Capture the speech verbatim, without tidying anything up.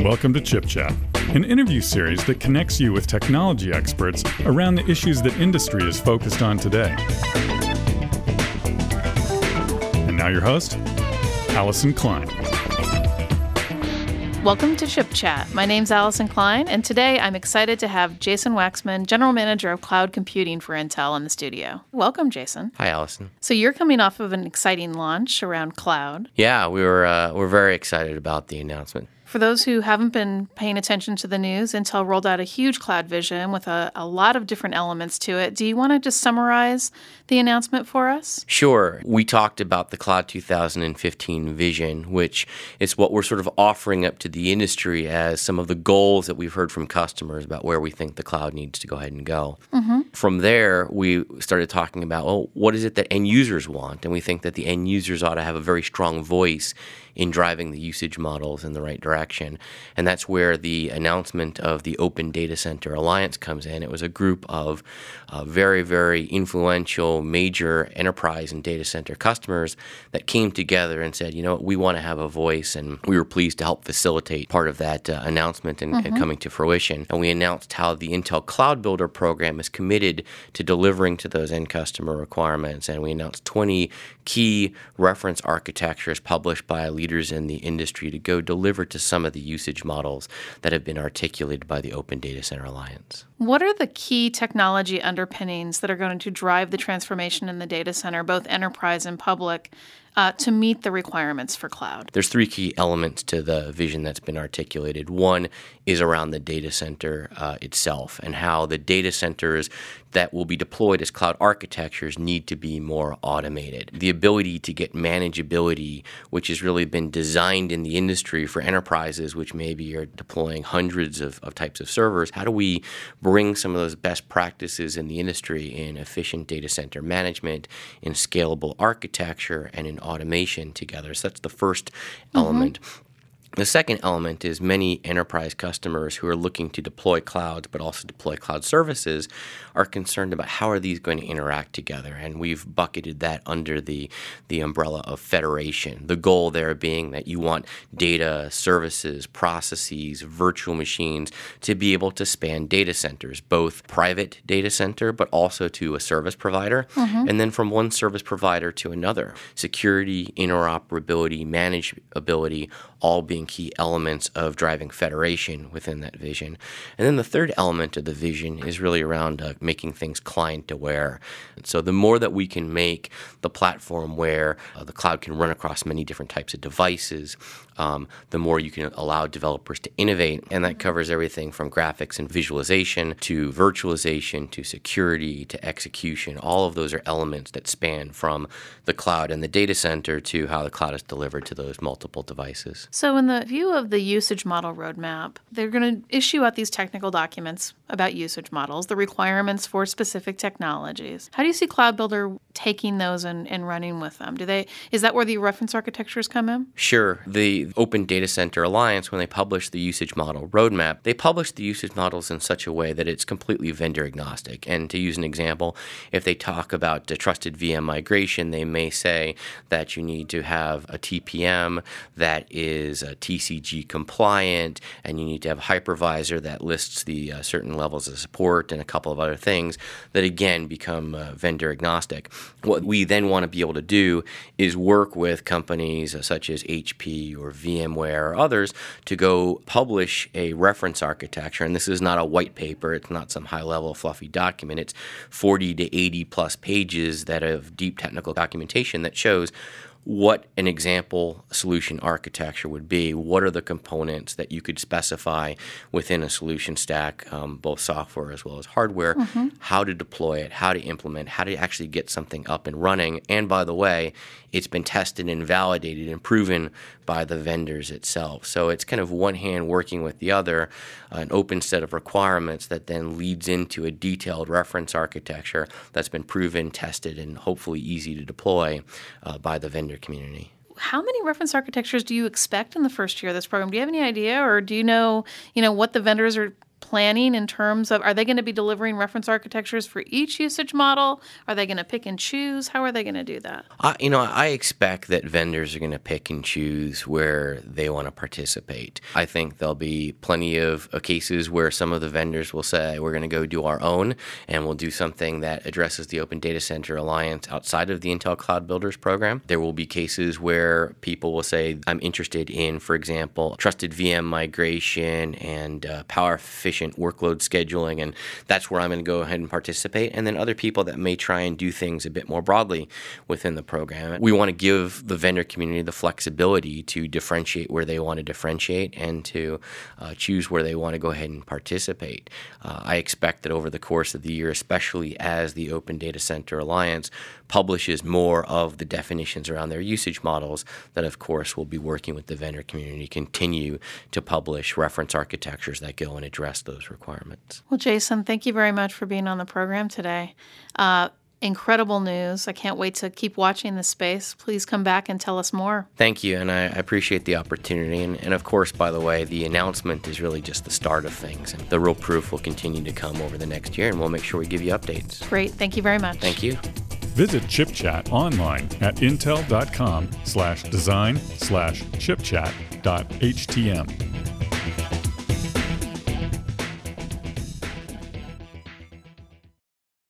Welcome to Chip Chat, an interview series that connects you with technology experts around the issues that industry is focused on today. And now your host, Allison Klein. Welcome to Chip Chat. My name's Allison Klein, and today I'm excited to have Jason Waxman, General Manager of Cloud Computing for Intel, in the studio. Welcome, Jason. Hi, Allison. So you're coming off of an exciting launch around cloud. Yeah, we were uh, we're very excited about the announcement. For those who haven't been paying attention to the news, Intel rolled out a huge cloud vision with a, a lot of different elements to it. Do you want to just summarize the announcement for us? Sure. We talked about the Cloud two thousand fifteen vision, which is what we're sort of offering up to the industry as some of the goals that we've heard from customers about where we think the cloud needs to go ahead and go. Mm-hmm. From there, we started talking about, well, what is it that end users want? And we think that the end users ought to have a very strong voice in driving the usage models in the right direction. And that's where the announcement of the Open Data Center Alliance comes in. It was a group of uh, very, very influential major enterprise and data center customers that came together and said, you know what, we want to have a voice. And we were pleased to help facilitate part of that uh, announcement and, mm-hmm. and coming to fruition. And we announced how the Intel Cloud Builder program is committed to delivering to those end customer requirements. And we announced twenty key reference architectures published by leaders in the industry to go deliver to some of the usage models that have been articulated by the Open Data Center Alliance. What are the key technology underpinnings that are going to drive the transformation in the data center, both enterprise and public, uh, to meet the requirements for cloud? There's three key elements to the vision that's been articulated. One is around the data center uh, itself and how the data centers that will be deployed as cloud architectures need to be more automated. The ability to get manageability, which has really been designed in the industry for enterprises, which maybe are deploying hundreds of, of types of servers. How do we bring some of those best practices in the industry in efficient data center management, in scalable architecture, and in automation together? So that's the first mm-hmm. element. The second element is many enterprise customers who are looking to deploy clouds but also deploy cloud services are concerned about how are these going to interact together. And we've bucketed that under the, the umbrella of federation. The goal there being that you want data, services, processes, virtual machines to be able to span data centers, both private data center but also to a service provider, mm-hmm. and then from one service provider to another. Security, interoperability, manageability, all being key elements of driving federation within that vision. And then the third element of the vision is really around uh, making things client-aware. And so the more that we can make the platform where uh, the cloud can run across many different types of devices, um, the more you can allow developers to innovate. And that covers everything from graphics and visualization to virtualization to security to execution. All of those are elements that span from the cloud and the data center to how the cloud is delivered to those multiple devices. So in the view of the usage model roadmap, they're going to issue out these technical documents about usage models, the requirements for specific technologies. How do you see Cloud Builder taking those and, and running with them? Do they? Is that where the reference architectures come in? Sure. The Open Data Center Alliance, when they published the usage model roadmap, they published the usage models in such a way that it's completely vendor agnostic. And to use an example, if they talk about the trusted V M migration, they may say that you need to have a T P M that is a T C G compliant, and you need to have a hypervisor that lists the uh, certain levels of support and a couple of other things that, again, become uh, vendor agnostic. What we then want to be able to do is work with companies uh, such as H P or VMware or others to go publish a reference architecture. And this is not a white paper. It's not some high-level fluffy document. It's forty to eighty plus pages that have deep technical documentation that shows what an example solution architecture would be. What are the components that you could specify within a solution stack, um, both software as well as hardware, mm-hmm. how to deploy it, how to implement, how to actually get something up and running. And by the way, it's been tested and validated and proven by the vendors itself. So it's kind of one hand working with the other, an open set of requirements that then leads into a detailed reference architecture that's been proven, tested, and hopefully easy to deploy uh, by the vendor community. How many reference architectures do you expect in the first year of this program? Do you have any idea, or do you know, you know, what the vendors are planning in terms of, are they going to be delivering reference architectures for each usage model? Are they going to pick and choose? How are they going to do that? Uh, you know, I expect that vendors are going to pick and choose where they want to participate. I think there'll be plenty of, of cases where some of the vendors will say, we're going to go do our own, and we'll do something that addresses the Open Data Center Alliance outside of the Intel Cloud Builders program. There will be cases where people will say, I'm interested in, for example, trusted V M migration and uh, power efficient workload scheduling, and that's where I'm going to go ahead and participate. And then other people that may try and do things a bit more broadly within the program. We want to give the vendor community the flexibility to differentiate where they want to differentiate and to uh, choose where they want to go ahead and participate. Uh, I expect that over the course of the year, especially as the Open Data Center Alliance publishes more of the definitions around their usage models, that of course we'll be working with the vendor community to continue to publish reference architectures that go and address those requirements. Well, Jason, thank you very much for being on the program today. Uh, incredible news. I can't wait to keep watching this space. Please come back and tell us more. Thank you, and I appreciate the opportunity. And, and of course, by the way, the announcement is really just the start of things. And the real proof will continue to come over the next year, and we'll make sure we give you updates. Great. Thank you very much. Thank you. Visit ChipChat online at intel.com slash design slash chipchat dot htm.